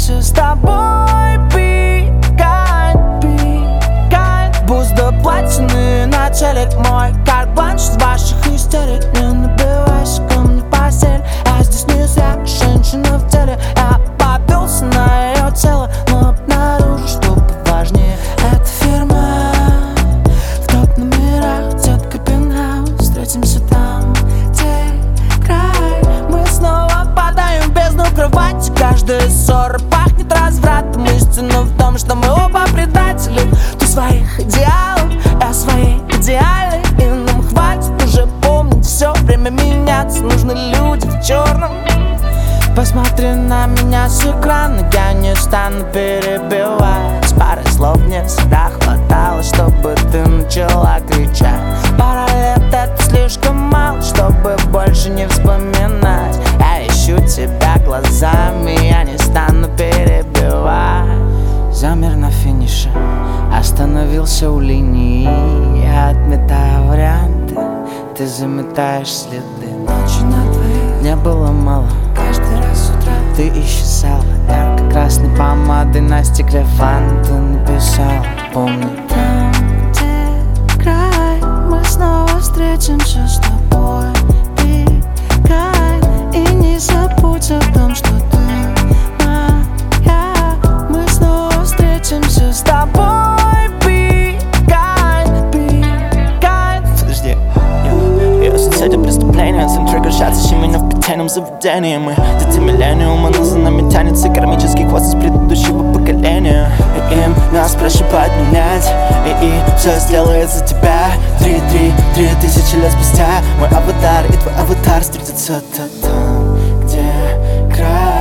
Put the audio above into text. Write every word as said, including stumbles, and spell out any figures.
встретимся с тобой. Be kind, be kind. Пусть доплачены на телек мой карт-бланш с ваших истерик. Не набивайся ко мне в постель, а здесь не зря женщина в теле. Я попился на ее тело, но обнаружу, что поважнее эта фирма. В топ-номерах детка пентхаус, встретимся там, где край. Мы снова падаем в бездну кровати. Каждая ссора пахнет развратом. Истина в том, что мы оба предатели. Ты своих идеалов, я своей идеальной. И нам хватит уже помнить, все время меняться. Нужны люди в черном. Посмотри на меня с экрана, я не стану перебивать. Пары слов мне всегда хватало, чтобы ты начала кричать. Пара лет — это слишком мало, чтобы больше не вспоминать. Я ищу тебя глазами, я не стану перебивать. Замер на финише, остановился у линии. Я отметаю варианты, ты заметаешь следы. Ночи на двоих не было мало, каждый раз с утра ты исчезала. Ярко-красной помадой на стекле ванны ты написала: помни, там, где край, мы снова встретимся с тобой. Be kind. И не забудь о том, что ты моя. Мы снова встретимся с тобой. Be kind, be kind. Подожди, я соседи преступления, саундтрек решается именно в питейном заведении. Мы дети миллениума, но за нами тянется кармический хвост из предыдущего поколения. И им нас проще подменять, и, и все сделает за тебя. Три, три, три тысячи лет спустя мой аватар и твой аватар встретятся там, где край.